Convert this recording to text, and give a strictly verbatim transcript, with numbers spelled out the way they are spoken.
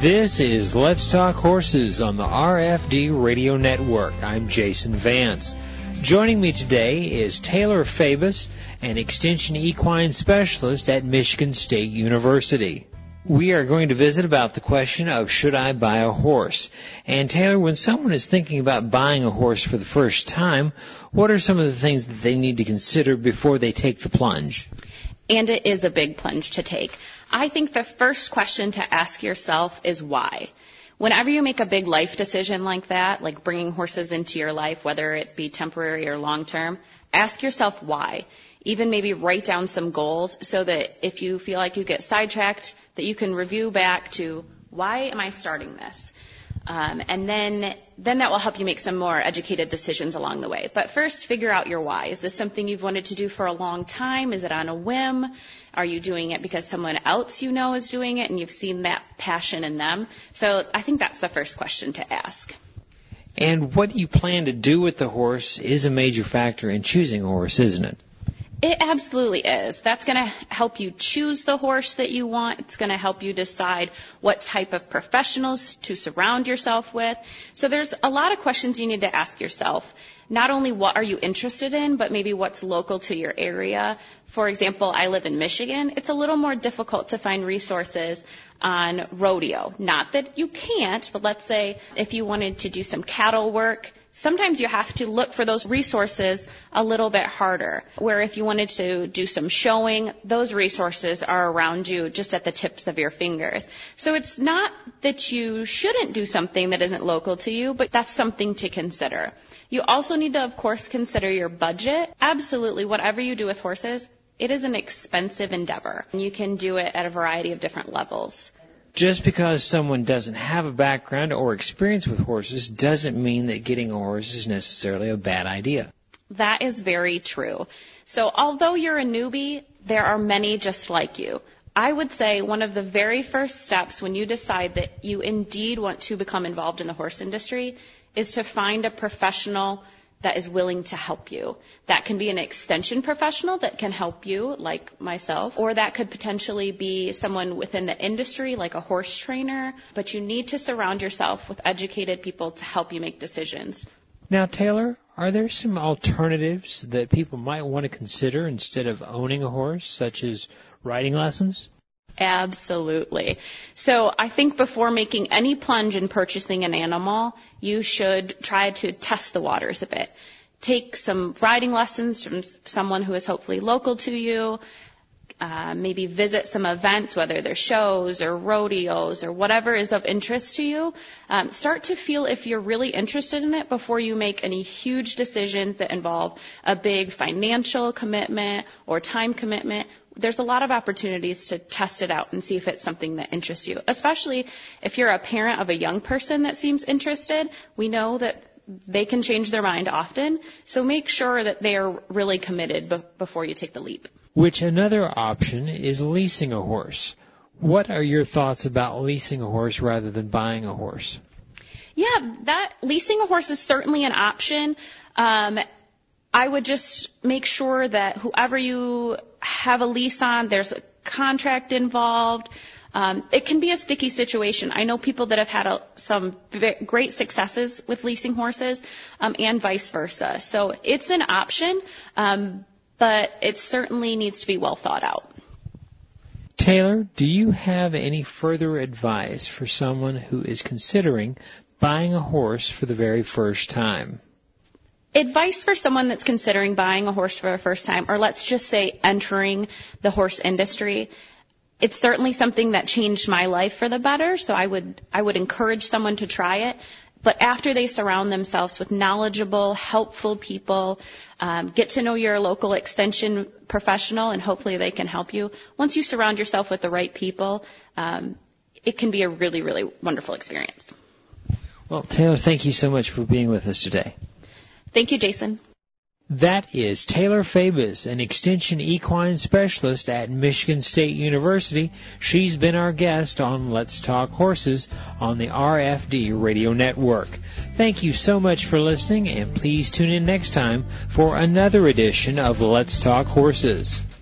This is Let's Talk Horses on the R F D Radio Network. I'm Jason Vance. Joining me today is Taylor Fabus, an Extension Equine Specialist at Michigan State University. We are going to visit about the question of should I buy a horse? And Taylor, when someone is thinking about buying a horse for the first time, what are some of the things that they need to consider before they take the plunge? And it is a big plunge to take. I think the first question to ask yourself is why. Whenever you make a big life decision like that, like bringing horses into your life, whether it be temporary or long-term, ask yourself why. Even maybe write down some goals so that if you feel like you get sidetracked, that you can review back to why am I starting this? Um, and then, then that will help you make some more educated decisions along the way. But first, figure out your why. Is this something you've wanted to do for a long time? Is it on a whim? Are you doing it because someone else you know is doing it and you've seen that passion in them? So I think that's the first question to ask. And what you plan to do with the horse is a major factor in choosing a horse, isn't it? It absolutely is. That's going to help you choose the horse that you want. It's going to help you decide what type of professionals to surround yourself with. So there's a lot of questions you need to ask yourself. Not only what are you interested in, but maybe what's local to your area. For example, I live in Michigan. It's a little more difficult to find resources on rodeo. Not that you can't, but let's say if you wanted to do some cattle work, sometimes you have to look for those resources a little bit harder, where if you wanted to do some showing, those resources are around you just at the tips of your fingers. So it's not that you shouldn't do something that isn't local to you, but that's something to consider. You also need to, of course, consider your budget. Absolutely, whatever you do with horses, it is an expensive endeavor, and you can do it at a variety of different levels. Just because someone doesn't have a background or experience with horses doesn't mean that getting a horse is necessarily a bad idea. That is very true. So although you're a newbie, there are many just like you. I would say one of the very first steps when you decide that you indeed want to become involved in the horse industry is to find a professional that is willing to help you. That can be an extension professional that can help you, like myself, or that could potentially be someone within the industry, like a horse trainer. But you need to surround yourself with educated people to help you make decisions. Now, Taylor, are there some alternatives that people might want to consider instead of owning a horse, such as riding lessons? Absolutely. So I think before making any plunge in purchasing an animal, you should try to test the waters a bit. Take some riding lessons from someone who is hopefully local to you. Uh, maybe visit some events, whether they're shows or rodeos or whatever is of interest to you. Um, start to feel if you're really interested in it before you make any huge decisions that involve a big financial commitment or time commitment. There's a lot of opportunities to test it out and see if it's something that interests you, especially if you're a parent of a young person that seems interested. We know that they can change their mind often, so make sure that they are really committed be- before you take the leap. Which another option is leasing a horse. What are your thoughts about leasing a horse rather than buying a horse? Yeah, that leasing a horse is certainly an option. Um, I would just make sure that whoever you have a lease on, there's a contract involved. Um, it can be a sticky situation. I know people that have had a, some v- great successes with leasing horses, um, and vice versa. So it's an option, um, but it certainly needs to be well thought out. Taylor, do you have any further advice for someone who is considering buying a horse for the very first time? Advice for someone that's considering buying a horse for the first time, or let's just say entering the horse industry. It's certainly something that changed my life for the better, so I would I would encourage someone to try it. But after they surround themselves with knowledgeable, helpful people, um, get to know your local extension professional, and hopefully they can help you. Once you surround yourself with the right people, um, it can be a really, really wonderful experience. Well, Taylor, thank you so much for being with us today. Thank you, Jason. That is Taylor Fabus, an Extension Equine Specialist at Michigan State University. She's been our guest on Let's Talk Horses on the R F D Radio Network. Thank you so much for listening, and please tune in next time for another edition of Let's Talk Horses.